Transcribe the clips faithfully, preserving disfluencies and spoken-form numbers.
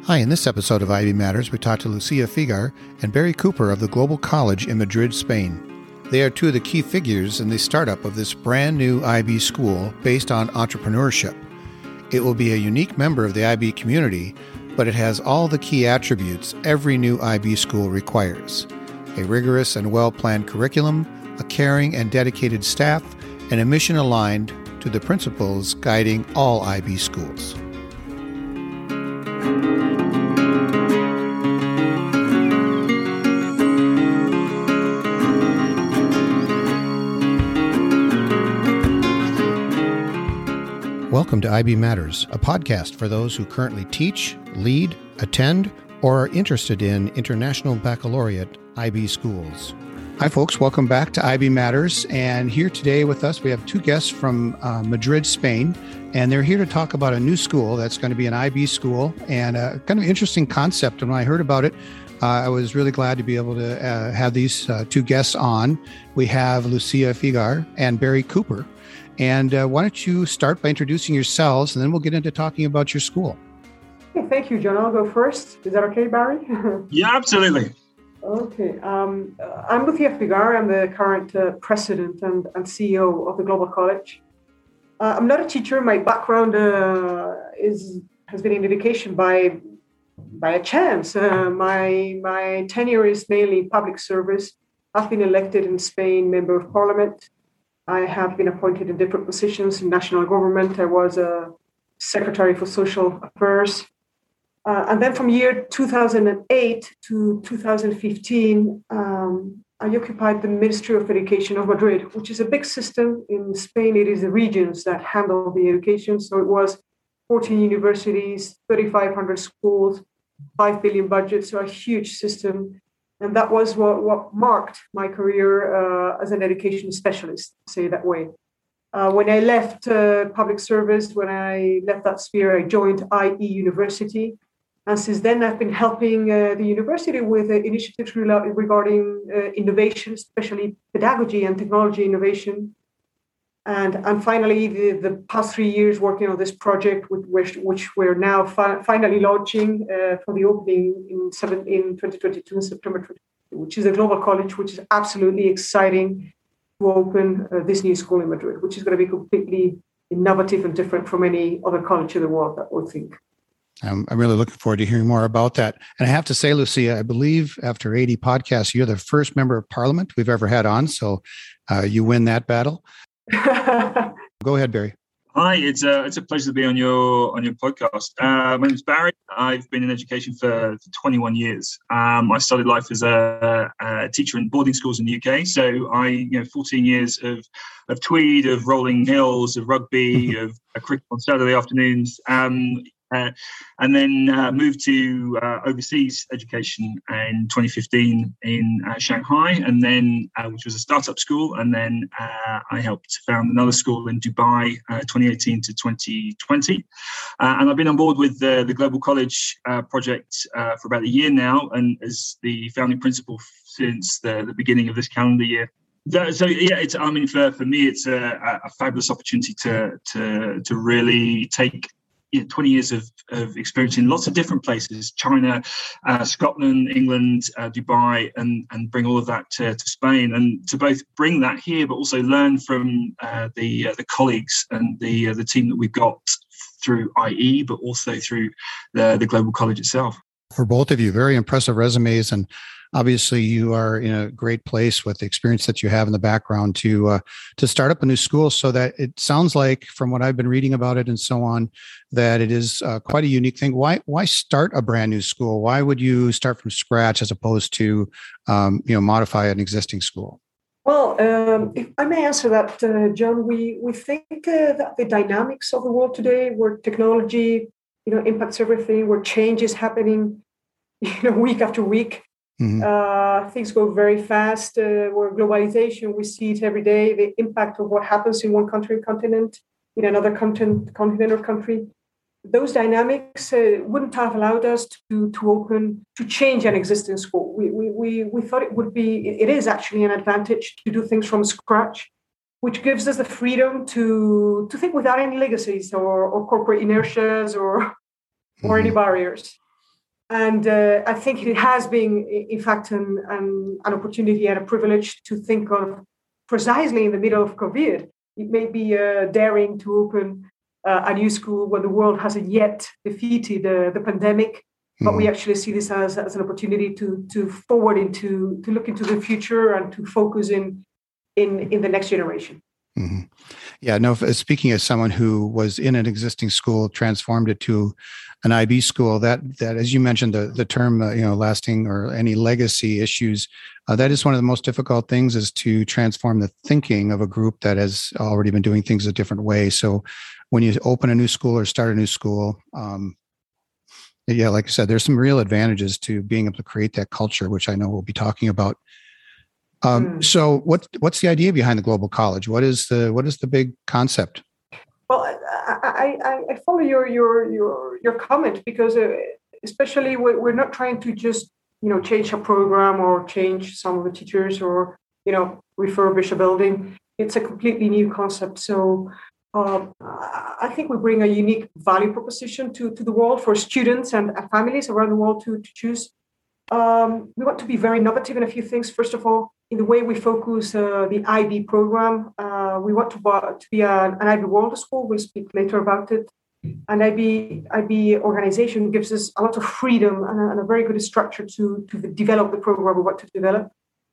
Hi, in this episode of I B Matters, we talk to Lucia Figar and Barry Cooper of the Global College in Madrid, Spain. They are two of the key figures in the startup of this brand new I B school based on entrepreneurship. It will be a unique member of the I B community, but it has all the key attributes every new I B school requires: a rigorous and well-planned curriculum, a caring and dedicated staff, and a mission aligned to the principles guiding all I B schools. Welcome to I B Matters, a podcast for those who currently teach, lead, attend, or are interested in international baccalaureate I B schools. Hi, folks. Welcome back to I B Matters. And here today with us, we have two guests from uh, Madrid, Spain, and they're here to talk about a new school that's going to be an I B school and a kind of interesting concept. And when I heard about it, uh, I was really glad to be able to uh, have these uh, two guests on. We have Lucia Figar and Barry Cooper. And uh, why don't you start by introducing yourselves, and then we'll get into talking about your school. Okay, thank you, John. I'll go first. Is that okay, Barry? Yeah, absolutely. Okay. Um, I'm Lucia Figar. I'm the current uh, president and, and C E O of the Global College. Uh, I'm not a teacher. My background uh, is has been in education by by a chance. Uh, my my tenure is mainly public service. I've been elected in Spain member of parliament. I have been appointed in different positions in national government. I was a secretary for social affairs. Uh, and then from year two thousand eight to two thousand fifteen, um, I occupied the Ministry of Education of Madrid, which is a big system. In Spain, it is the regions that handle the education. So it was fourteen universities, thirty-five hundred schools, five billion budget, so a huge system. And that was what, what marked my career uh, as an education specialist, to say that way. Uh, when I left uh, public service, when I left that sphere, I joined I E University. And since then, I've been helping uh, the university with uh, initiatives re- regarding uh, innovation, especially pedagogy and technology innovation. And, and finally, the, the past three years working on this project, which, which we're now fi- finally launching uh, for the opening in, seven, in twenty twenty-two, in September twenty twenty-two, which is a global college, which is absolutely exciting to open uh, this new school in Madrid, which is going to be completely innovative and different from any other college in the world, that we think. Um, I'm really looking forward to hearing more about that. And I have to say, Lucia, I believe after eighty podcasts, you're the first member of parliament we've ever had on. So uh, you win that battle. Go ahead, Barry. Hi, it's a it's a pleasure to be on your on your podcast. Uh, my name is Barry. I've been in education for, for twenty-one years. Um, I started life as a, a teacher in boarding schools in the U K. So I, you know, fourteen years of of Tweed, of rolling hills, of rugby, of uh, cricket on Saturday afternoons. Um, Uh, and then uh, moved to uh, overseas education in twenty fifteen in uh, Shanghai, and then uh, which was a startup school. And then uh, I helped found another school in Dubai, uh, twenty eighteen to twenty twenty. Uh, and I've been on board with the, the Global College uh, project uh, for about a year now, and as the founding principal since the, the beginning of this calendar year. So yeah, it's. I mean, for, for me, it's a, a fabulous opportunity to to to really take You know, twenty years of, of experience in lots of different places, China, uh, Scotland, England, uh, Dubai, and, and bring all of that to, to Spain, and to both bring that here, but also learn from uh, the uh, the colleagues and the uh, the team that we've got through I E, but also through the, the Global College itself. For both of you, very impressive resumes, and obviously you are in a great place with the experience that you have in the background to uh, to start up a new school. So that it sounds like, from what I've been reading about it and so on, that it is uh, quite a unique thing. Why why start a brand new school? Why would you start from scratch as opposed to um, you know modify an existing school? Well, um, if I may answer that, uh, John, we we think uh, that the dynamics of the world today, where technology, you know, impacts everything, where change is happening, you know, week after week. Mm-hmm. Uh, things go very fast. Uh, where globalization, we see it every day. The impact of what happens in one country, continent, in another continent, continent or country. Those dynamics uh, wouldn't have allowed us to to open to change an existing school. We we we we thought it would be. It is actually an advantage to do things from scratch, which gives us the freedom to to think without any legacies or, or corporate inertias or or mm-hmm. any barriers. And uh, I think it has been, in fact, an, an, an opportunity and a privilege to think of precisely in the middle of COVID. It may be uh, daring to open uh, a new school when the world hasn't yet defeated uh, the pandemic, but mm-hmm. we actually see this as, as an opportunity to to forward into, to look into the future and to focus in in, in the next generation. Mm-hmm. Yeah, no, speaking as someone who was in an existing school, transformed it to an I B school, that, that as you mentioned, the, the term, uh, you know, lasting or any legacy issues, uh, that is one of the most difficult things, is to transform the thinking of a group that has already been doing things a different way. So when you open a new school or start a new school, um, yeah, like I said, there's some real advantages to being able to create that culture, which I know we'll be talking about. Um, mm. So what, what's the idea behind the Global College? What is the, what is the big concept? Well, I, I, I follow your, your, your, your comment, because uh, especially we're, we're not trying to just, you know, change a program or change some of the teachers or, you know, refurbish a building. It's a completely new concept. So uh, I think we bring a unique value proposition to, to the world for students and families around the world to, to choose. Um, we want to be very innovative in a few things. First of all, in the way we focus uh, the I B program, uh, we want to, to be an, an I B World School. We'll speak later about it. An I B I B organization gives us a lot of freedom and a, and a very good structure to, to develop the program we want to develop,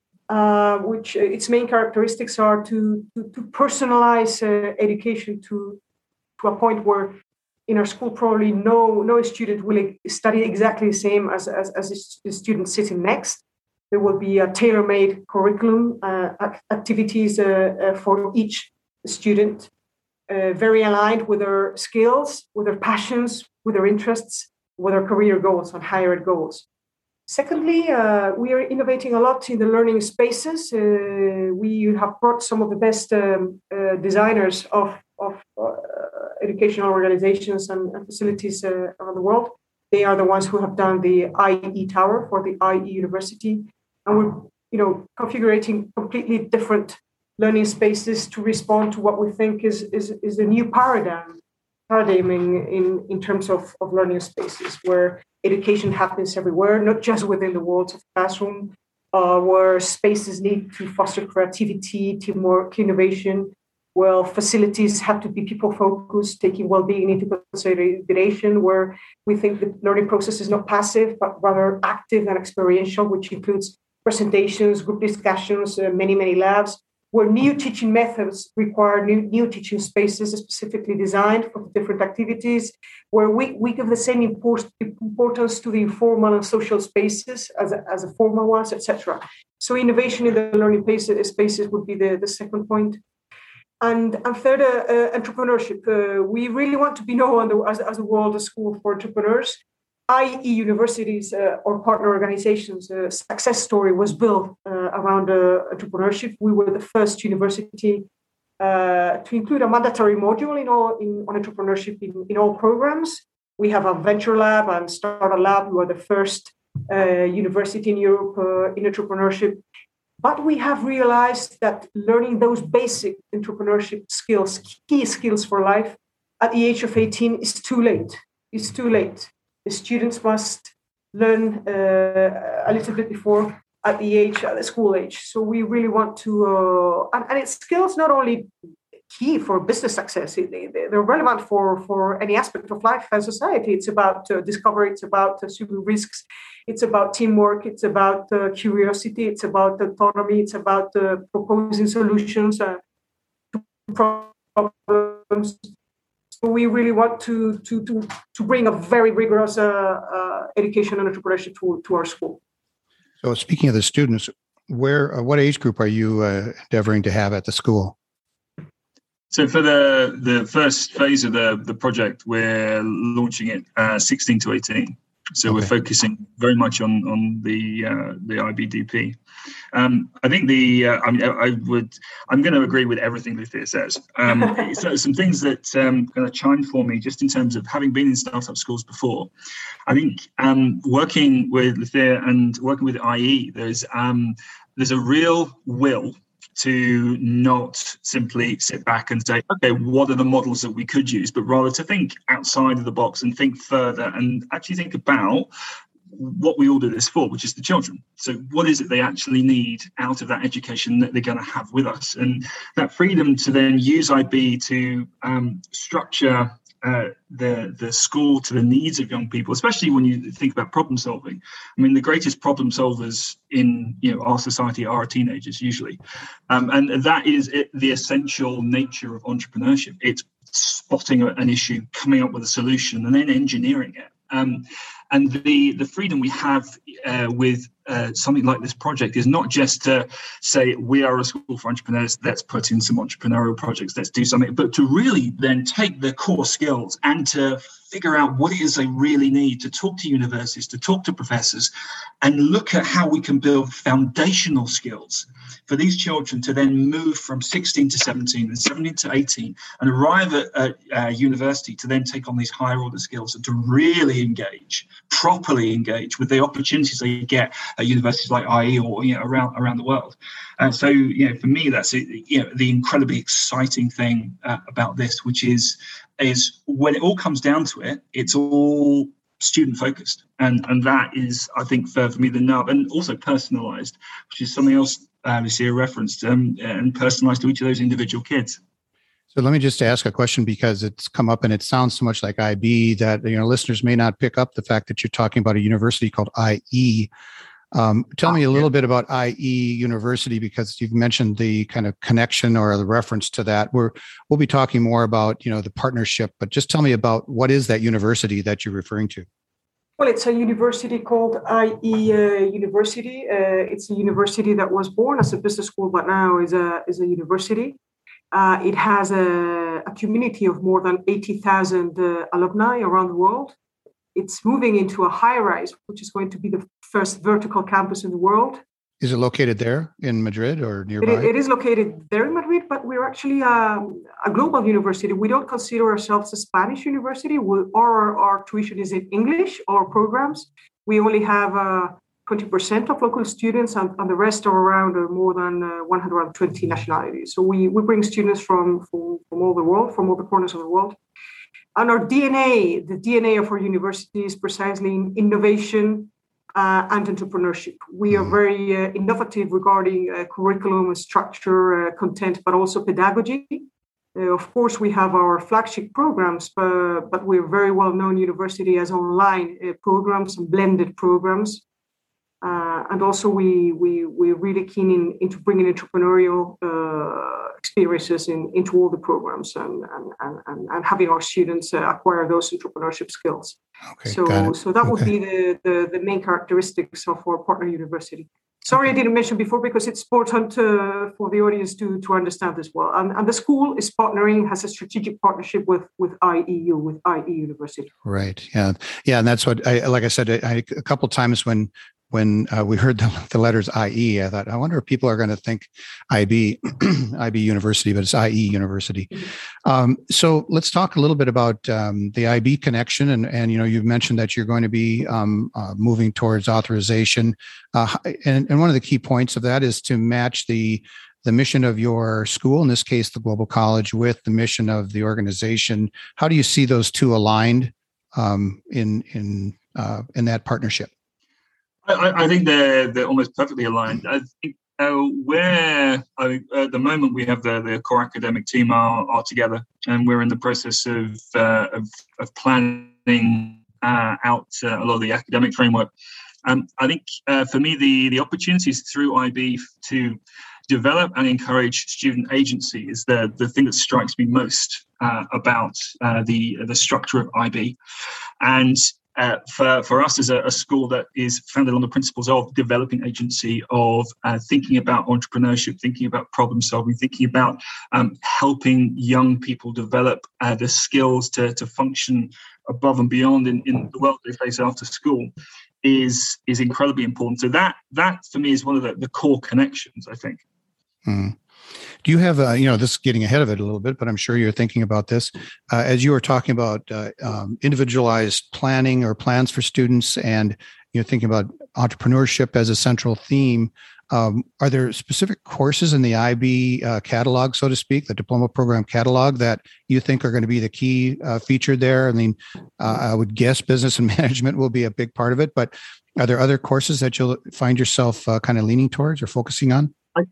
uh, which uh, its main characteristics are to, to, to personalize uh, education to, to a point where in our school, probably no no student will study exactly the same as, as, as the student sitting next. There will be a tailor-made curriculum, uh, activities uh, uh, for each student, uh, very aligned with their skills, with their passions, with their interests, with their career goals and higher ed goals. Secondly, uh, we are innovating a lot in the learning spaces. Uh, we have brought some of the best um, uh, designers of, of uh, educational organizations and, and facilities uh, around the world. They are the ones who have done the I E Tower for the I E University. And we're, you know, configuring completely different learning spaces to respond to what we think is, is, is a new paradigm, paradigm in, in, in terms of, of learning spaces, where education happens everywhere, not just within the walls of the classroom, uh, where spaces need to foster creativity, teamwork, innovation. Well, facilities have to be people-focused, taking well-being into consideration, where we think the learning process is not passive, but rather active and experiential, which includes presentations, group discussions, uh, many, many labs, where new teaching methods require new, new teaching spaces specifically designed for different activities, where we, we give the same import, importance to the informal and social spaces as a, as a formal ones, et cetera. So innovation in the learning spaces would be the, the second point. And, and third, uh, uh, entrepreneurship. Uh, we really want to be known as, as a world school for entrepreneurs. I E universities uh, or partner organizations, a uh, success story was built uh, around uh, entrepreneurship. We were the first university uh, to include a mandatory module in all in, on entrepreneurship in, in all programs. We have a venture lab and startup lab. We were the first uh, university in Europe uh, in entrepreneurship. But we have realized that learning those basic entrepreneurship skills, key skills for life, at the age of eighteen is too late. It's too late. The students must learn uh, a little bit before at the age, at the school age. So we really want to, uh, and, and it's skills not only key for business success, they, they're relevant for, for any aspect of life and society. It's about uh, discovery, it's about assuming risks, it's about teamwork, it's about uh, curiosity, it's about autonomy, it's about uh, proposing solutions uh, to problems. So we really want to, to, to, to bring a very rigorous uh, uh, education and entrepreneurship to, to our school. So speaking of the students, where, uh, what age group are you uh, endeavoring to have at the school? So for the, the first phase of the, the project, we're launching it uh, sixteen to eighteen. So okay. We're focusing very much on on the uh, the I B D P. Um, I think the uh, I mean I would I'm going to agree with everything Lucia says. Um, so some things that um, kind of chime for me just in terms of having been in startup schools before. I think um, working with Lucia and working with I E, there's um, there's a real will to not simply sit back and say, okay, what are the models that we could use, but rather to think outside of the box and think further and actually think about what we all do this for, which is the children. So what is it they actually need out of that education that they're going to have with us? And that freedom to then use I B to um, structure uh, the the school to the needs of young people, especially when you think about problem solving. I mean, the greatest problem solvers in you know our society are teenagers usually, um, and that is it, the essential nature of entrepreneurship. It's spotting an issue, coming up with a solution, and then engineering it. Um, and the, the freedom we have uh, with uh, something like this project is not just to say, we are a school for entrepreneurs, let's put in some entrepreneurial projects, let's do something, but to really then take the core skills and to figure out what it is they really need, to talk to universities, to talk to professors, and look at how we can build foundational skills for these children to then move from sixteen to seventeen and seventeen to eighteen and arrive at, at uh, university to then take on these higher order skills and to really engage, properly engage with the opportunities they get at universities like I E or you know, around around the world. And so, you know, for me, that's you know the incredibly exciting thing uh, about this, which is is when it all comes down to it, it's all student focused, and and that is, I think, for, for me the nub, and also personalized, which is something else uh, we see a reference to, um, and personalized to each of those individual kids. So let me just ask a question, because it's come up and it sounds so much like I B that you know listeners may not pick up the fact that you're talking about a university called I E. Um, tell me a little bit about I E University, because you've mentioned the kind of connection or the reference to that. We're, we'll be talking more about, you know, the partnership, but just tell me about what is that university that you're referring to? Well, it's a university called I E uh, University. Uh, it's a university that was born as a business school, but now is a, is a university. Uh, it has a, a community of more than eighty thousand uh, alumni around the world. It's moving into a high-rise, which is going to be the first vertical campus in the world. Is it located there in Madrid or nearby? It, it is located there in Madrid, but we're actually um, a global university. We don't consider ourselves a Spanish university. We, our, our tuition is in English, our programs. We only have uh, twenty percent of local students, and, and the rest are around uh, more than uh, one hundred twenty nationalities. So we, we bring students from, from, from all the world, from all the corners of the world. And our D N A, the D N A of our university is precisely in innovation uh, and entrepreneurship. We are very uh, innovative regarding uh, curriculum and structure, uh, content, but also pedagogy. Uh, of course, we have our flagship programs, but, but we're a very well-known university as online uh, programs and blended programs. Uh, and also, we, we, we're really keen in, into bringing entrepreneurial uh, experiences in, into all the programs and, and, and, and having our students uh, acquire those entrepreneurship skills. Okay, so, so that okay. would be the, the, the main characteristics of our partner university. Sorry, I didn't mention before because it's important uh, for the audience to, to understand as well. And, and the school is partnering, has a strategic partnership with, with I E U, with I E University. Right. Yeah. Yeah. And that's what I, like I said, I, a couple of times when When uh, we heard the, the letters I E, I thought, I wonder if people are going to think I B, I B University, but it's I E University. Um, so let's talk a little bit about um, the I B connection. And, and, you know, you've mentioned that you're going to be um, uh, moving towards authorization. Uh, and, and one of the key points of that is to match the the mission of your school, in this case, the Global College, with the mission of the organization. How do you see those two aligned um, in, in, uh, in that partnership? I, I think they're they're almost perfectly aligned. I think uh, where I, at the moment we have the, the core academic team are, are together, and we're in the process of uh, of, of planning uh, out uh, a lot of the academic framework. Um, I think uh, for me the the opportunities through I B to develop and encourage student agency is the the thing that strikes me most uh, about uh, the the structure of I B, and. Uh, for, for us as a, a school that is founded on the principles of developing agency, of uh, thinking about entrepreneurship, thinking about problem solving, thinking about um, helping young people develop uh, the skills to, to function above and beyond in, in the world they face after school is is incredibly important. So that, that for me is one of the, the core connections, I think. Mm. Do you have, uh, you know, this is getting ahead of it a little bit, but I'm sure you're thinking about this. Uh, as you were talking about uh, um, individualized planning or plans for students, and you're thinking about entrepreneurship as a central theme, Um, are there specific courses in the I B uh, catalog, so to speak, the diploma program catalog, that you think are going to be the key uh, feature there? I mean, uh, I would guess business and management will be a big part of it, but are there other courses that you'll find yourself uh, kind of leaning towards or focusing on? I,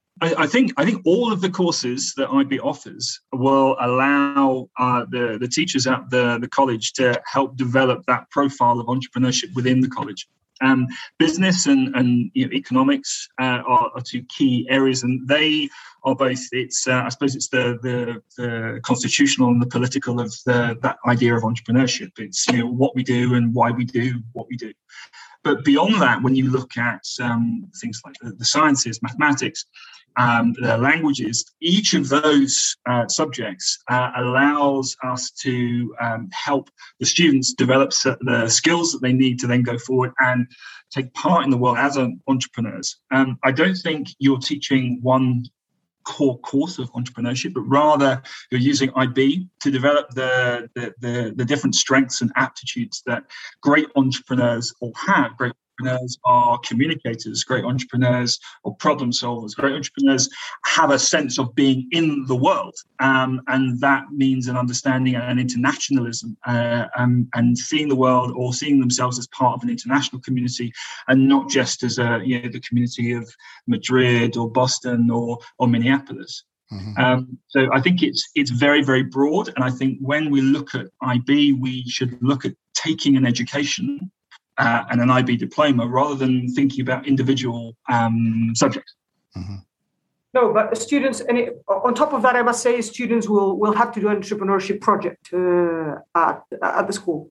I think I think all of the courses that I B offers will allow uh, the, the teachers at the, the college to help develop that profile of entrepreneurship within the college. Um, business and, and you know, economics uh, are, are two key areas, and they are both. It's uh, I suppose it's the, the the constitutional and the political of the, that idea of entrepreneurship. It's you know what we do and why we do what we do. But beyond that, when you look at um, things like the, the sciences, mathematics, um, the languages, each of those uh, subjects uh, allows us to um, help the students develop the skills that they need to then go forward and take part in the world as entrepreneurs. Um, I don't think you're teaching one core course of entrepreneurship, but rather you're using I B to develop the, the, the, the different strengths and aptitudes that great entrepreneurs all have. Great entrepreneurs are communicators, great entrepreneurs are problem solvers, great entrepreneurs have a sense of being in the world. Um, and that means an understanding and an internationalism uh, um, and seeing the world or seeing themselves as part of an international community and not just as a, you know, the community of Madrid or Boston or, or Minneapolis. Mm-hmm. Um, so I think it's it's very, very broad. And I think when we look at I B, we should look at taking an education Uh, and an I B diploma rather than thinking about individual um, subjects. Mm-hmm. No, but students, and it, on top of that, I must say students will, will have to do an entrepreneurship project uh, at, at the school.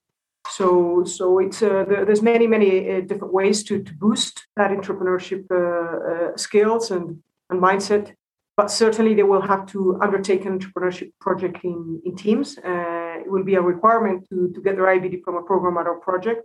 So so it's uh, there, there's many, many uh, different ways to, to boost that entrepreneurship uh, uh, skills and, and mindset. But certainly they will have to undertake an entrepreneurship project in, in teams. Uh, it will be a requirement to, to get their I B diploma program at our project.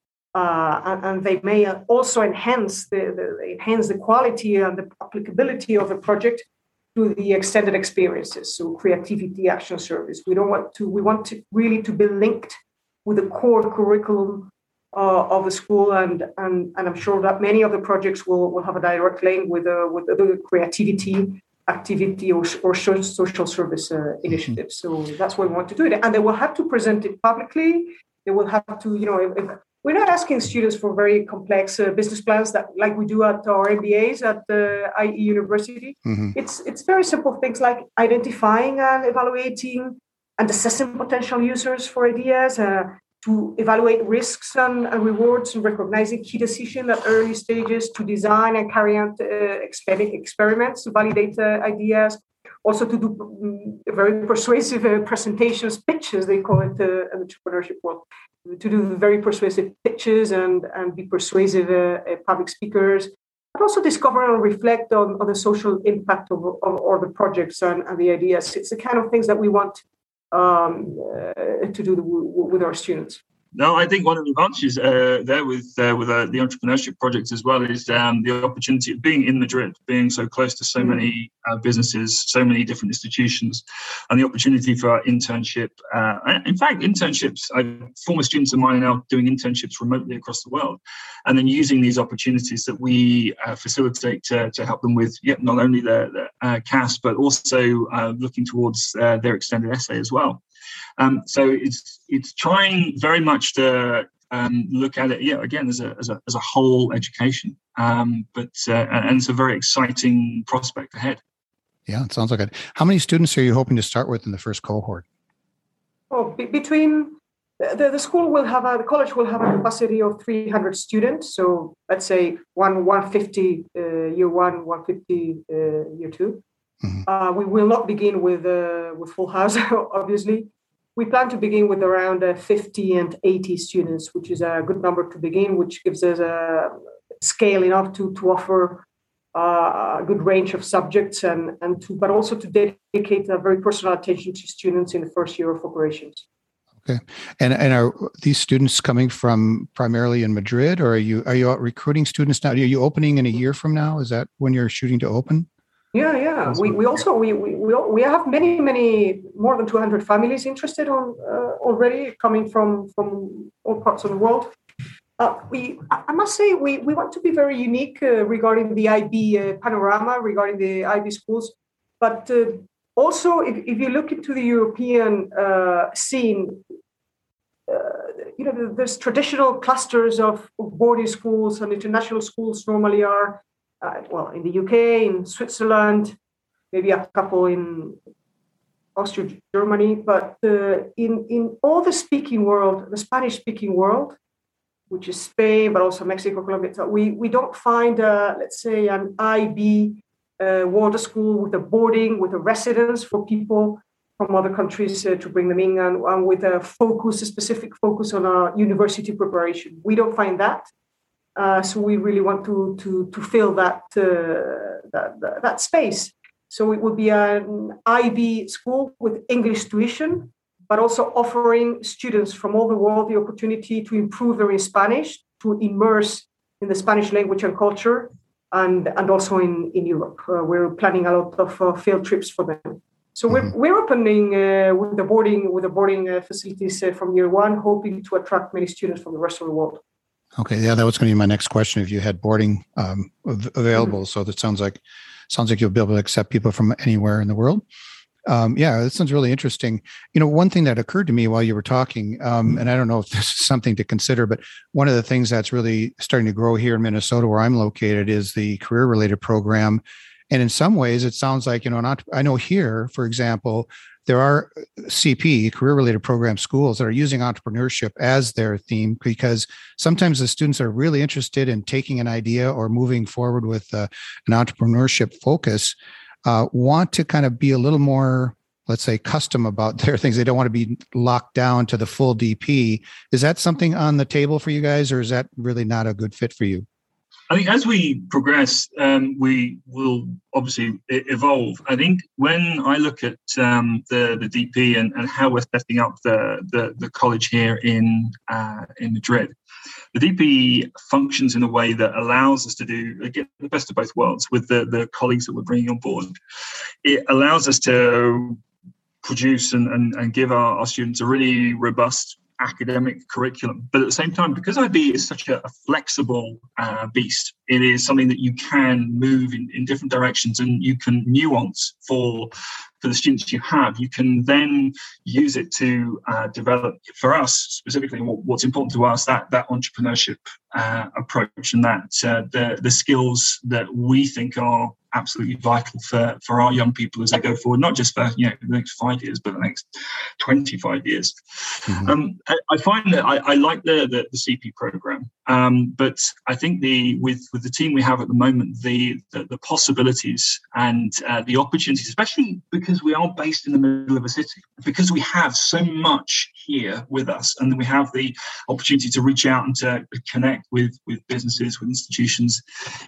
Uh, and, and they may also enhance the, the enhance the quality and the applicability of the project to the extended experiences. So creativity, action service. We don't want to. We want to really to be linked with the core curriculum uh, of the school, and, and and I'm sure that many of the projects will, will have a direct link with uh, with the creativity, activity, or, or social service uh, initiatives. So that's why we want to do it, and they will have to present it publicly. They will have to, you know. If, if, We're not asking students for very complex uh, business plans that, like we do at our M B As at the I E University. Mm-hmm. It's it's very simple things like identifying and evaluating and assessing potential users for ideas, uh, to evaluate risks and, and rewards, and recognizing key decisions at early stages, to design and carry out uh, experiments to validate uh, ideas. Also to do um, very persuasive uh, presentations, pitches, they call it uh, in the entrepreneurship world, to do very persuasive pitches and, and be persuasive uh, uh, public speakers, but also discover and reflect on, on the social impact of, of all the projects and, and the ideas. It's the kind of things that we want um, uh, to do w- with our students. No, I think one of the advantages uh, there with uh, with uh, the entrepreneurship project as well is um, the opportunity of being in Madrid, being so close to so many uh, businesses, so many different institutions, and the opportunity for internship. Uh, in fact, internships, I, former students of mine are now doing internships remotely across the world, and then using these opportunities that we uh, facilitate to, to help them with yeah, not only the, the uh, C A S, but also uh, looking towards uh, their extended essay as well. Um, so it's it's trying very much to um, look at it, yeah, again as a as a as a whole education, um, but uh, and it's a very exciting prospect ahead. Yeah, it sounds like it. How many students are you hoping to start with in the first cohort? Oh, be- between the, the school will have a, the college will have a capacity of three hundred students. So let's say one one fifty uh, year one, one fifty uh, year two. Mm-hmm. Uh, we will not begin with uh, with full house, obviously. We plan to begin with around uh, fifty and eighty students, which is a good number to begin, which gives us a scale enough to, to offer uh, a good range of subjects, and, and to, but also to dedicate a very personal attention to students in the first year of operations. Okay. And and are these students coming from primarily in Madrid, or are you are you out recruiting students now? Are you opening in a year from now? Is that when you're shooting to open? Yeah, yeah. We we also we we we have many many more than two hundred families interested on uh, already coming from from all parts of the world. Uh, we, I must say, we, we want to be very unique uh, regarding the I B uh, panorama, regarding the I B schools. But uh, also, if, if you look into the European uh, scene, uh, you know, there's traditional clusters of boarding schools, and international schools normally are, uh, well, in the U K, in Switzerland, maybe a couple in Austria, Germany. But uh, in, in all the speaking world, the Spanish-speaking world, which is Spain, but also Mexico, Colombia. So we, we don't find, uh, let's say, an I B uh, water school with a boarding, with a residence for people from other countries uh, to bring them in, and, and with a focus, a specific focus on our university preparation. We don't find that. Uh, so we really want to, to, to fill that, uh, that, that, that space. So it would be an I B school with English tuition, but also offering students from all the world the opportunity to improve their Spanish, to immerse in the Spanish language and culture, and, and also in, in Europe. Uh, we're planning a lot of uh, field trips for them. So mm-hmm. we're, we're opening uh, with the boarding with the boarding uh, facilities uh, from year one, hoping to attract many students from the rest of the world. Okay, yeah, that was going to be my next question. If you had boarding um, available, mm-hmm. so that sounds like sounds like you'll be able to accept people from anywhere in the world. Um, yeah, that sounds really interesting. You know, one thing that occurred to me while you were talking, um, and I don't know if this is something to consider, but one of the things that's really starting to grow here in Minnesota, where I'm located, is the career-related program. And in some ways, it sounds like, you know, not, I know here, for example, there are C P, career-related program schools, that are using entrepreneurship as their theme, because sometimes the students are really interested in taking an idea or moving forward with uh, an entrepreneurship focus. Uh, want to kind of be a little more, let's say, custom about their things. They don't want to be locked down to the full D P. Is that something on the table for you guys, or is that really not a good fit for you? I think as we progress, um, we will obviously evolve. I think when I look at um, the, the D P and, and how we're setting up the, the, the college here in uh, in Madrid, the D P functions in a way that allows us to do get the best of both worlds with the, the colleagues that we're bringing on board. It allows us to produce and, and, and give our, our students a really robust academic curriculum. But at the same time, because I B is such a, a flexible uh, beast, it is something that you can move in, in different directions, and you can nuance for for the students you have. You can then use it to uh, develop, for us specifically, what, what's important to us, that that entrepreneurship uh, approach, and that uh, the the skills that we think are absolutely vital for, for our young people as they go forward, not just for, you know, the next five years, but the next twenty-five years. Mm-hmm. Um, I, I find that I, I like the, the, the C P program, um, but I think the with, with the team we have at the moment, the the, the possibilities and uh, the opportunities, especially because we are based in the middle of a city, because we have so much here with us, and then we have the opportunity to reach out and to connect with, with businesses, with institutions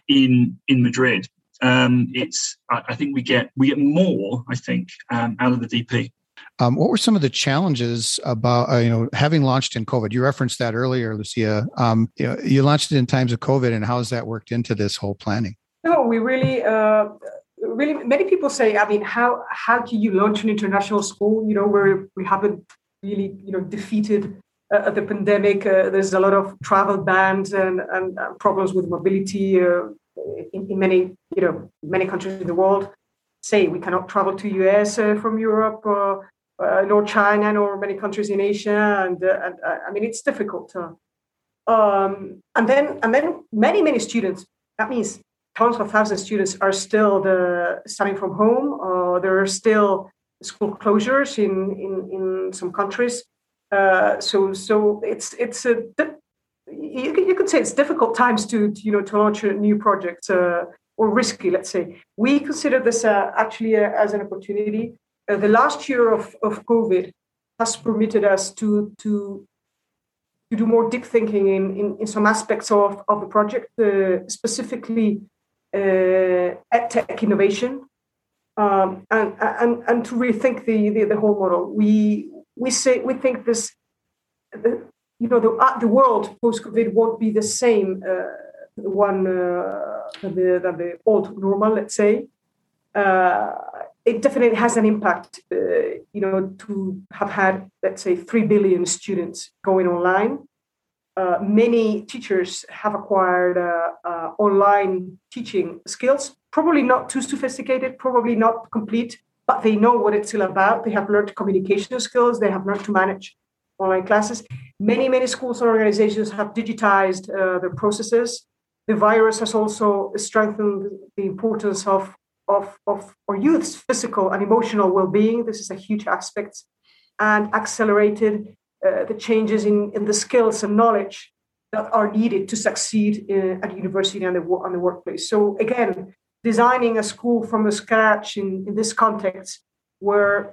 in in Madrid. Um, it's. I, I think we get we get more. I think um, out of the D P. Um, what were some of the challenges about uh, you know having launched in COVID? You referenced that earlier, Lucia. Um, you know, you launched it in times of COVID, and how has that worked into this whole planning? No, we really, uh, really. Many people say, I mean, how how do you launch an international school? You know, where we haven't really, you know, defeated uh, the pandemic. Uh, there's a lot of travel bans and and uh, problems with mobility. Uh, In, in many, you know, many countries in the world, say we cannot travel to U S uh, from Europe, or uh, nor China, nor many countries in Asia, and, uh, and uh, I mean it's difficult. Uh, um, and then, and then many, many students. That means tons of thousands of students are still the, studying from home. Or there are still school closures in in, in some countries. Uh, so, so it's it's a. You, you could say it's difficult times to, to you know to launch a new project uh, or risky. Let's say we consider this uh, actually uh, as an opportunity. Uh, the last year of, of COVID has permitted us to to to do more deep thinking in, in, in some aspects of, of the project, uh, specifically uh, EdTech innovation, um, and and and to rethink the, the the whole model. We we say we think this. The, You know, the, uh, the world post-COVID won't be the same uh, one uh, than, the, than the old normal, let's say. Uh, it definitely has an impact, uh, you know, to have had, let's say, three billion students going online. uh, many teachers have acquired uh, uh, online teaching skills, probably not too sophisticated, probably not complete, but they know what it's all about. They have learned communication skills. They have learned to manage online classes. Many, many schools and organizations have digitized uh, their processes. The virus has also strengthened the importance of, of, of our youth's physical and emotional well-being. This is a huge aspect, and accelerated uh, the changes in, in the skills and knowledge that are needed to succeed in, at university and the, and the workplace. So again, designing a school from the scratch in, in this context, where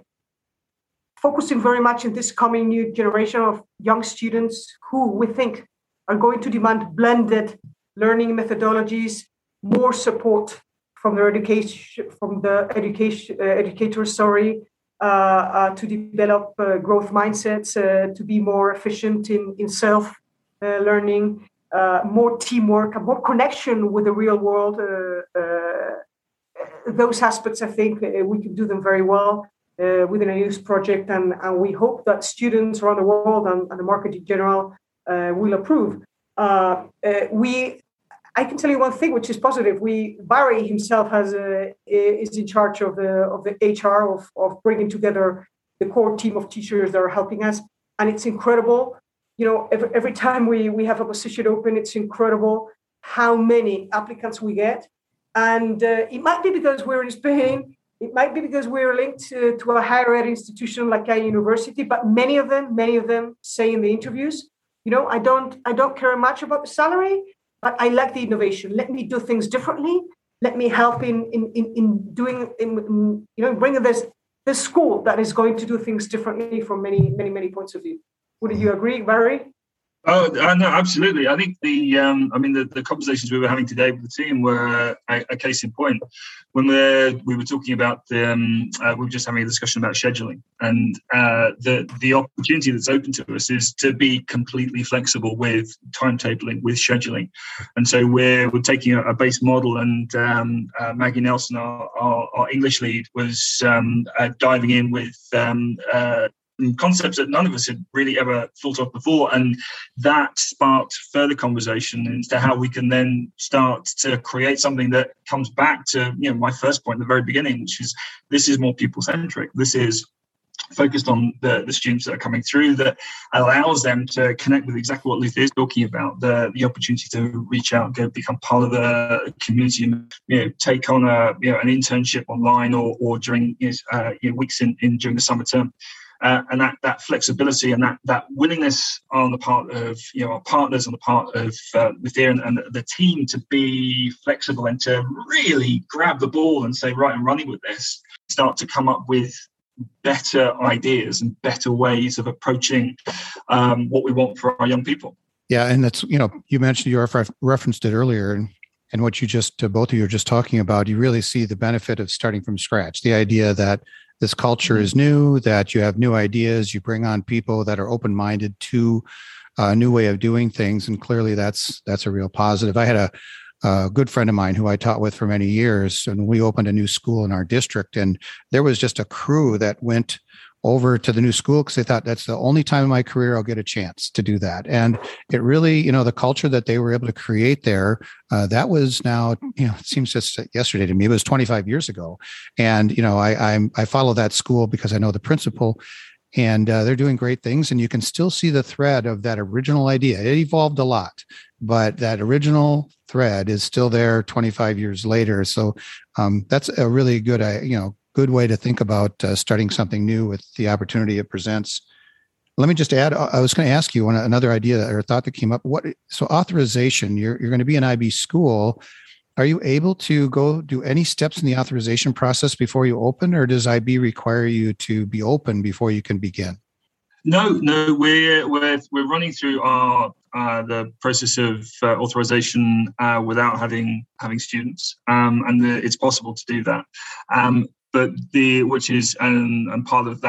focusing very much in this coming new generation of young students who we think are going to demand blended learning methodologies, more support from their education, from the education uh, educators, sorry, uh, uh, to develop uh, growth mindsets, uh, to be more efficient in, in self uh, learning, uh, more teamwork, and more connection with the real world. Uh, uh, those aspects, I think, uh, we can do them very well uh, within a youth project, and, and we hope that students around the world and, and the market in general uh, will approve. Uh, uh, we I can tell you one thing which is positive. We Barry himself has a, is in charge of the of the H R of, of bringing together the core team of teachers that are helping us, and it's incredible. You know, every, every time we we have a position open, it's incredible how many applicants we get, and uh, it might be because we're in Spain. It might be because we're linked to, to a higher ed institution like a university. But many of them, many of them say in the interviews, you know, I don't I don't care much about the salary. But I like the innovation. Let me do things differently. Let me help in in in, in doing in, in you know bringing this this school that is going to do things differently from many many many points of view. Would you agree, Barry? Oh no, absolutely. I think the, um, I mean, the, the conversations we were having today with the team were a, a case in point. When we we were talking about, the, um, uh, we were just having a discussion about scheduling, and uh, the the opportunity that's open to us is to be completely flexible with timetabling, with scheduling, and so we're we're taking a, a base model. And um, uh, Maggie Nelson, our, our, our English lead, was um, uh, diving in with. Um, uh, concepts that none of us had really ever thought of before, and that sparked further conversation as to how we can then start to create something that comes back to, you know, my first point at the very beginning, which is this is more people-centric. This is focused on the, the students that are coming through, that allows them to connect with exactly what Lucia is talking about, the the opportunity to reach out, go become part of the community, and, you know, take on a you know an internship online or or during you know, uh, you know, weeks in, in during the summer term. Uh, and that, that flexibility and that, that willingness on the part of, you know, our partners, on the part of uh, Lucia and, and the team to be flexible and to really grab the ball and say, right, I'm running with this, start to come up with better ideas and better ways of approaching um, what we want for our young people. Yeah, and that's, you know, you mentioned, you referenced it earlier, and, and what you just, uh, both of you are just talking about, you really see the benefit of starting from scratch. The idea that this culture is new, that you have new ideas, you bring on people that are open-minded to a new way of doing things, and clearly that's that's a real positive. I had a, a good friend of mine who I taught with for many years, and we opened a new school in our district, and there was just a crew that went over to the new school because they thought that's the only time in my career I'll get a chance to do that. And it really, you know, the culture that they were able to create there, uh, that was now, you know, it seems just yesterday to me, it was twenty-five years ago. And, you know, I I'm, I follow that school because I know the principal, and uh, they're doing great things. And you can still see the thread of that original idea. It evolved a lot, but that original thread is still there twenty-five years later. So um, that's a really good, uh, you know, good way to think about uh, starting something new with the opportunity it presents. Let me just add, I was going to ask you one, another idea or thought that came up. What, so authorization, you're, you're going to be an I B school. Are you able to go do any steps in the authorization process before you open, or does I B require you to be open before you can begin? No, no, we're we're we're running through our uh, the process of uh, authorization uh, without having having students, um, and the, it's possible to do that. Um, but the which is and, and part of that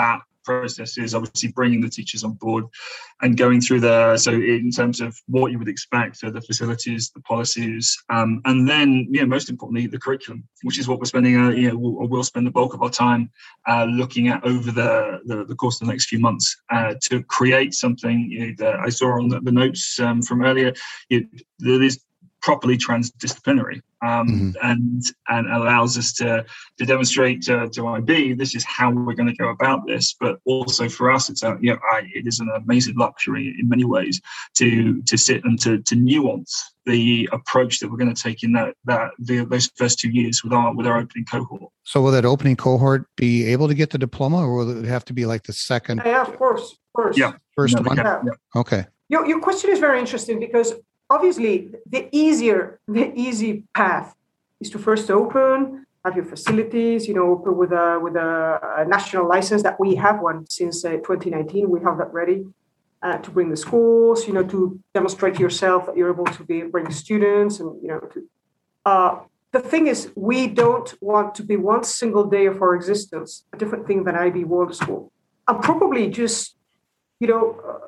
process is obviously bringing the teachers on board and going through the, so in terms of what you would expect, so the facilities, the policies, um, and then, you know, most importantly, the curriculum, which is what we're spending, uh, you know, we'll, we'll spend the bulk of our time uh, looking at over the, the, the course of the next few months uh, to create something, you know, that I saw on the, the notes um, from earlier, you know, that is properly transdisciplinary um, mm-hmm. and and allows us to to demonstrate to, to I B this is how we're going to go about this. But also for us, it's a you know I, it is an amazing luxury in many ways to to sit and to to nuance the approach that we're going to take in that that the, those first two years with our with our opening cohort. So will that opening cohort be able to get the diploma, or will it have to be like the second? Yeah, of course, of course. Yeah, first no, one. Yeah. Okay. Your your question is very interesting because obviously the easier the easy path is to first open, have your facilities, you know, open with a with a, a national license that we have one since uh, twenty nineteen. We have that ready uh, to bring the schools, you know, to demonstrate to yourself that you're able to be bring students and you know to. Uh, the thing is, we don't want to be one single day of our existence a different thing than I B World School. I'm probably just, you know. Uh,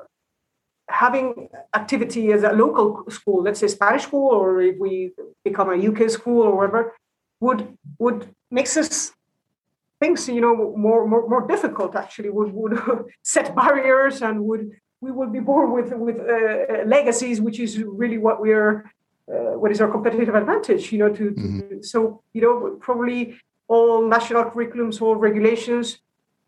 having activity as a local school, let's say Spanish school, or if we become a U K school or whatever, would would makes us things, you know, more more, more difficult. Actually, would would set barriers and would we would be born with with uh, legacies, which is really what we're uh, what is our competitive advantage. You know, to, mm-hmm. to so you know probably all national curriculums, all regulations.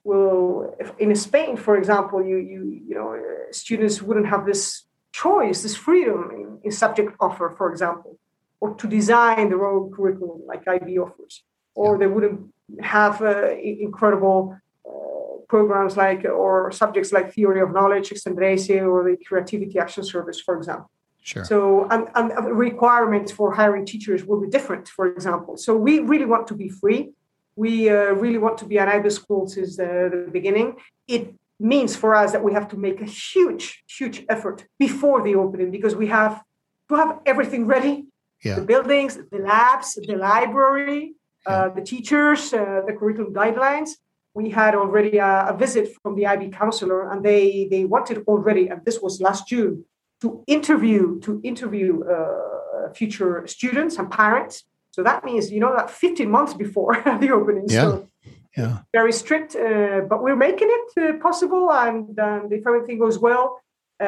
Well, if in Spain, for example, you you you know uh, students wouldn't have this choice, this freedom in, in subject offer, for example, or to design their own curriculum like I B offers, or yeah. they wouldn't have uh, incredible uh, programs like or subjects like theory of knowledge, Extendrese, or the creativity action service, for example. Sure. So, and, and requirements for hiring teachers will be different, for example. So, we really want to be free. We uh, really want to be an I B school since the, the beginning. It means for us that we have to make a huge, huge effort before the opening because we have to have everything ready. Yeah. The buildings, the labs, the library, yeah. uh, the teachers, uh, the curriculum guidelines. We had already a, a visit from the I B counselor, and they they wanted already, and this was last June, to interview to interview uh, future students and parents. So that means, you know, that fifteen months before the opening. Yeah. So yeah. very strict, uh, but we're making it uh, possible. And um, if everything goes well,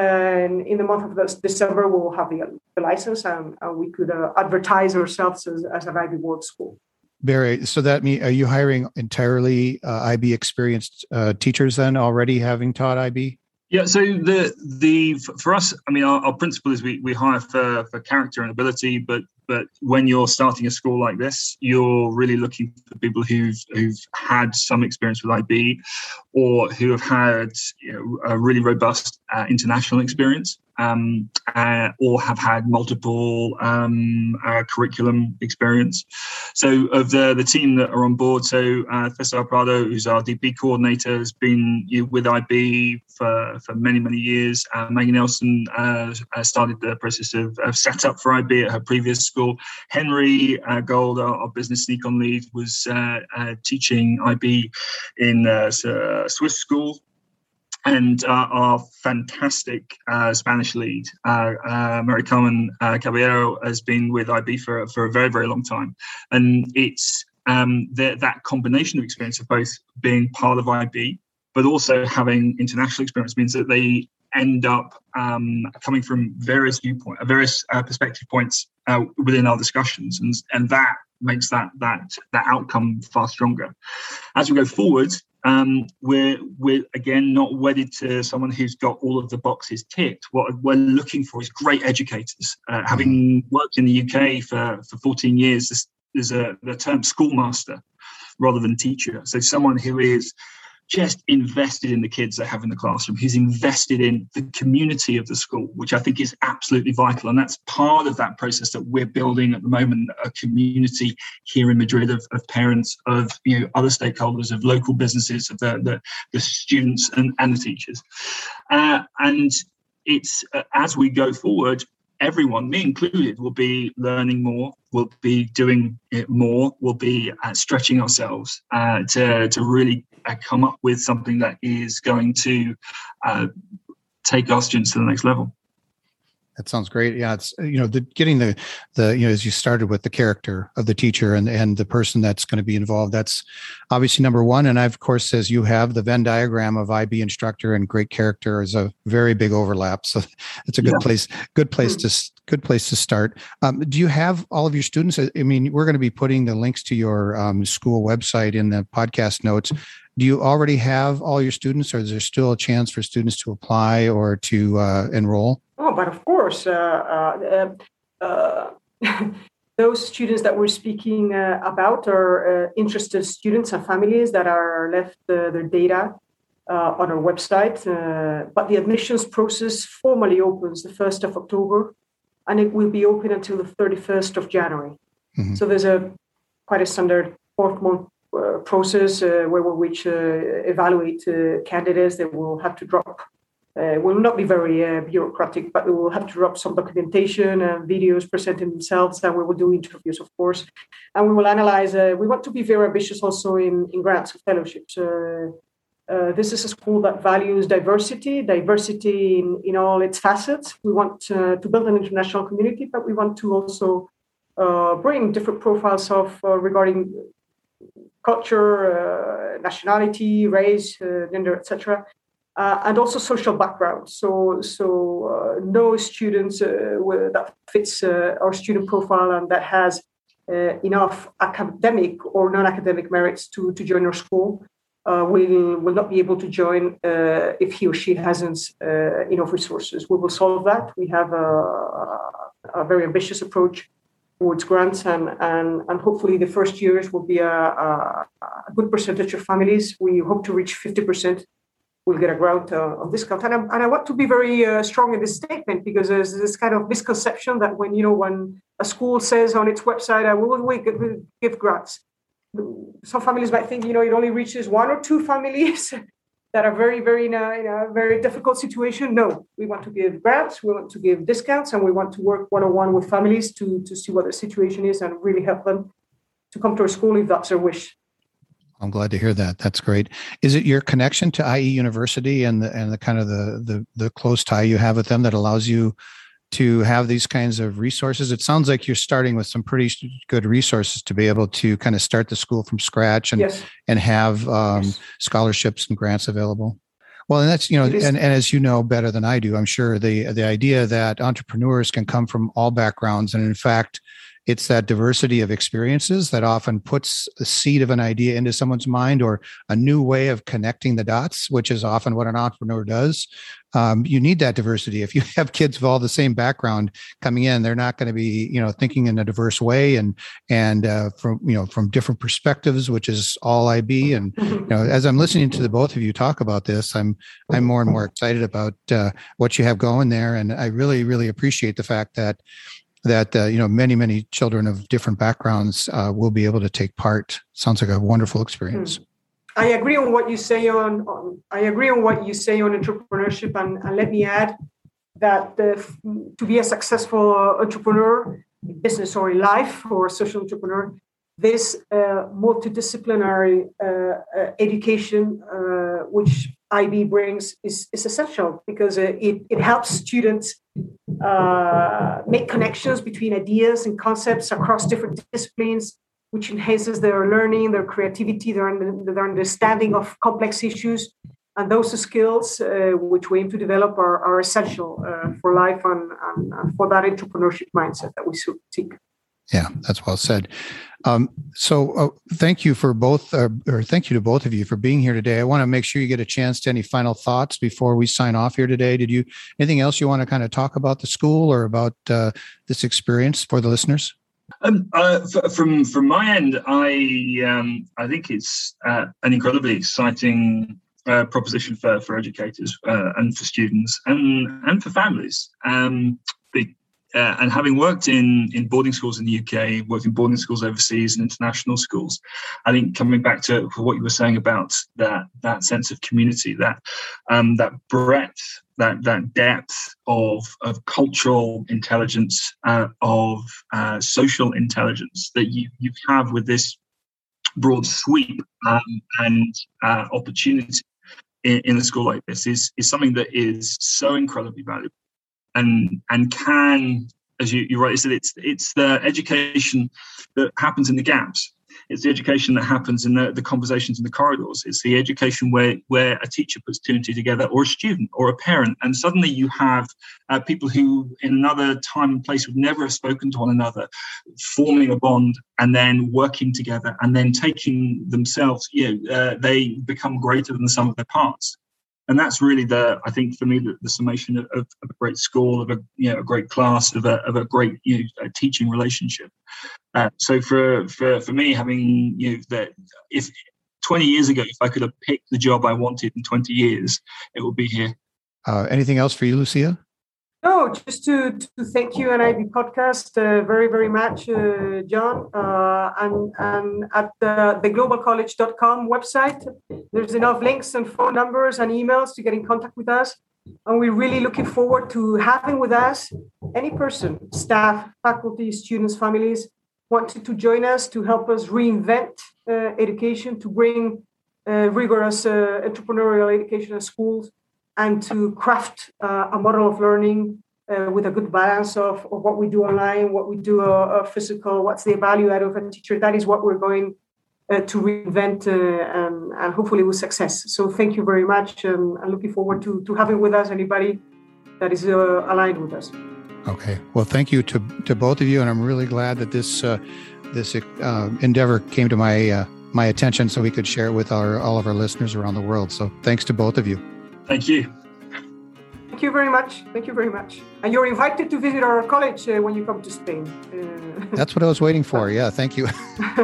and in the month of this December, we'll have the, the license and, and we could uh, advertise ourselves as, as an I B World School. Barry, so that means, are you hiring entirely uh, I B experienced uh, teachers then already having taught I B? Yeah, so the the for us, I mean, our, our principle is we, we hire for, for character and ability, but but when you're starting a school like this, you're really looking for people who've who've had some experience with I B, or who have had you know, a really robust uh, international experience, um, uh, or have had multiple um, uh, curriculum experience. So of the the team that are on board, so uh, Cesar Prado, who's our D P coordinator, has been you know, with I B for, for many, many years. Uh, Maggie Nelson uh, started the process of, of setup for I B at her previous school. Henry uh, Gold, our, our business sneak-on lead, was uh, uh, teaching I B in uh, a Swiss school. And uh, our fantastic uh, Spanish lead, uh, uh, Mary Carmen uh, Caballero, has been with I B for, for a very, very long time. And it's um, the, that combination of experience of both being part of I B, but also having international experience means that they end up um, coming from various viewpoints, various uh, perspective points uh, within our discussions. And, and that makes that, that, that outcome far stronger. As we go forward, Um, we're, we're, again, not wedded to someone who's got all of the boxes ticked. What we're looking for is great educators. Uh, having worked in the U K for, for fourteen years, there's, there's a the term schoolmaster rather than teacher. So someone who is just invested in the kids they have in the classroom, who's invested in the community of the school, which I think is absolutely vital. And that's part of that process that we're building at the moment, a community here in Madrid of, of parents, of you know other stakeholders, of local businesses, of the, the, the students and, and the teachers. Uh, and it's uh, as we go forward, everyone, me included, will be learning more, will be doing it more, will be uh, stretching ourselves uh, to, to really uh, come up with something that is going to uh, take our students to the next level. That sounds great. Yeah, it's, you know, the getting the the you know, as you started with the character of the teacher and and the person that's going to be involved. That's obviously number one. And I, of course, as you have the Venn diagram of I B instructor and great character is a very big overlap. So it's a good yeah. place. Good place to good place to start. Um, do you have all of your students? I mean, we're going to be putting the links to your um, school website in the podcast notes. Do you already have all your students, or is there still a chance for students to apply or to uh, enroll? Oh, but of course, uh, uh, uh, those students that we're speaking uh, about are uh, interested students and families that are left uh, their data uh, on our website. Uh, but the admissions process formally opens the first of October, and it will be open until the thirty-first of January. Mm-hmm. So there's a quite a standard fourth month uh, process uh, where we which uh, evaluate uh, candidates that will have to drop. Uh, will not be very uh, bureaucratic, but we will have to drop some documentation and videos presenting themselves, and we will do interviews, of course. And we will analyze. Uh, we want to be very ambitious also in, in grants and fellowships. Uh, uh, this is a school that values diversity, diversity in, in all its facets. We want uh, to build an international community, but we want to also uh, bring different profiles of uh, regarding culture, uh, nationality, race, uh, gender, et cetera. Uh, and also social background. So, so uh, no students uh, that fits uh, our student profile and that has uh, enough academic or non-academic merits to, to join our school uh, will will not be able to join uh, if he or she hasn't uh, enough resources. We will solve that. We have a, a very ambitious approach towards grants, and, and, and hopefully the first years will be a, a, a good percentage of families. We hope to reach fifty percent. We'll get a grant uh, of discount. And I, and I want to be very uh, strong in this statement, because there's this kind of misconception that when, you know, when a school says on its website, I will we give grants. Some families might think, you know, it only reaches one or two families that are very, very in a, in a very difficult situation. No, we want to give grants, we want to give discounts, and we want to work one-on-one with families to, to see what the situation is and really help them to come to our school if that's their wish. I'm glad to hear that. That's great. Is it your connection to I E University and the and the kind of the, the the close tie you have with them that allows you to have these kinds of resources? It sounds like you're starting with some pretty good resources to be able to kind of start the school from scratch and yes. and have um, yes. scholarships and grants available. Well, and that's, you know, and, and as you know better than I do, I'm sure the the idea that entrepreneurs can come from all backgrounds, and in fact, it's that diversity of experiences that often puts the seed of an idea into someone's mind, or a new way of connecting the dots, which is often what an entrepreneur does. Um, you need that diversity. If you have kids of all the same background coming in, they're not going to be, you know, thinking in a diverse way and and uh, from you know from different perspectives, which is all I B. And you know, as I'm listening to the both of you talk about this, I'm I'm more and more excited about uh, what you have going there, and I really really appreciate the fact that. that, uh, you know, many, many children of different backgrounds uh, will be able to take part. Sounds like a wonderful experience. I agree on what you say on, on I agree on what you say on entrepreneurship. And, and let me add that uh, to be a successful entrepreneur in business or in life, or a social entrepreneur, this uh, multidisciplinary uh, uh, education, uh, which I B brings, is, is essential, because uh, it, it helps students uh, make connections between ideas and concepts across different disciplines, which enhances their learning, their creativity, their, their understanding of complex issues. And those skills, uh, which we aim to develop, are, are essential uh, for life and, and, and for that entrepreneurship mindset that we seek. Yeah, that's well said. Um, so uh, thank you for both, uh, or thank you to both of you for being here today. I want to make sure you get a chance to any final thoughts before we sign off here today. Did you, anything else you want to kind of talk about the school or about uh, this experience for the listeners? Um, uh, f- from from my end, I um, I think it's uh, an incredibly exciting uh, proposition for for educators uh, and for students and and for families. Um, the, uh, and having worked in, in boarding schools in the U K, worked in boarding schools overseas and international schools, I think coming back to what you were saying about that that sense of community, that um, that breadth, that that depth of of cultural intelligence, uh, of uh, social intelligence that you you have with this broad sweep um, and uh, opportunity in, in a school like this is is something that is so incredibly valuable, and and can, as you, you rightly said, it's it's the education that happens in the gaps. It's the education that happens in the, the conversations in the corridors. It's the education where, where a teacher puts two and two together, or a student, or a parent, and suddenly you have uh, people who in another time and place would never have spoken to one another, forming a bond and then working together and then taking themselves, you know, uh, they become greater than the sum of their parts. And that's really the, I think for me, the, the summation of, of a great school, of a you know a great class, of a of a great you know a teaching relationship. Uh, so for for for me, having you know that if twenty years ago, if I could have picked the job I wanted in twenty years, it would be here. Uh, anything else for you, Lucia? No, just to, to thank you and I B Podcast uh, very, very much, uh, John. Uh, and, and at the, the global college dot com website, there's enough links and phone numbers and emails to get in contact with us. And we're really looking forward to having with us any person, staff, faculty, students, families, wanted to join us to help us reinvent uh, education, to bring uh, rigorous uh, entrepreneurial education at schools, and to craft uh, a model of learning uh, with a good balance of, of what we do online, what we do uh, uh, physical, what's the value out of a teacher. That is what we're going uh, to reinvent uh, and, and hopefully with success. So thank you very much. Um, I'm looking forward to, to having with us anybody that is uh, aligned with us. Okay. Well, thank you to, to both of you. And I'm really glad that this uh, this uh, endeavor came to my uh, my attention so we could share it with our all of our listeners around the world. So thanks to both of you. Thank you. Thank you very much. Thank you very much. And you're invited to visit our college uh, when you come to Spain. Uh, That's what I was waiting for. Yeah, thank you.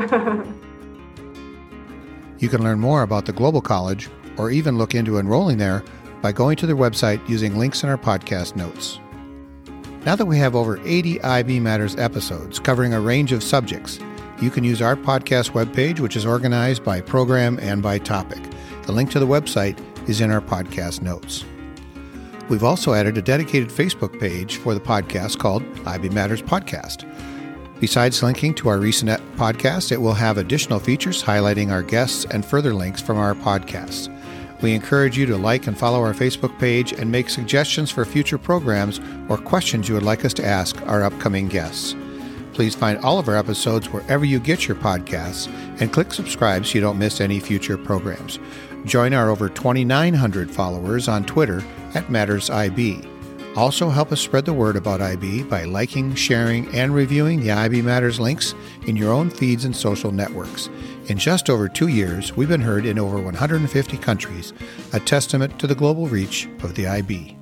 You can learn more about the Global College or even look into enrolling there by going to their website using links in our podcast notes. Now that we have over eighty I B Matters episodes covering a range of subjects, you can use our podcast webpage, which is organized by program and by topic. The link to the website is in our podcast notes. We've also added a dedicated Facebook page for the podcast called I B Matters Podcast. Besides linking to our recent podcast, it will have additional features highlighting our guests and further links from our podcasts. We encourage you to like and follow our Facebook page and make suggestions for future programs or questions you would like us to ask our upcoming guests. Please find all of our episodes wherever you get your podcasts and click subscribe so you don't miss any future programs. Join our over twenty-nine hundred followers on Twitter at Matters I B. Also help us spread the word about I B by liking, sharing, and reviewing the I B Matters links in your own feeds and social networks. In just over two years, we've been heard in over one hundred fifty countries, a testament to the global reach of the I B.